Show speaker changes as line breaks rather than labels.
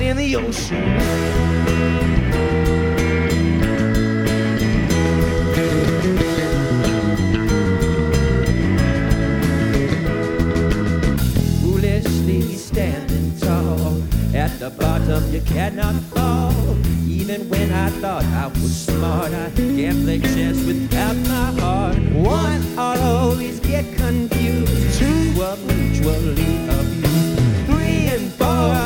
out in the ocean. Standing tall at the bottom, you cannot fall. Even when I thought I was smart, I can't play chess without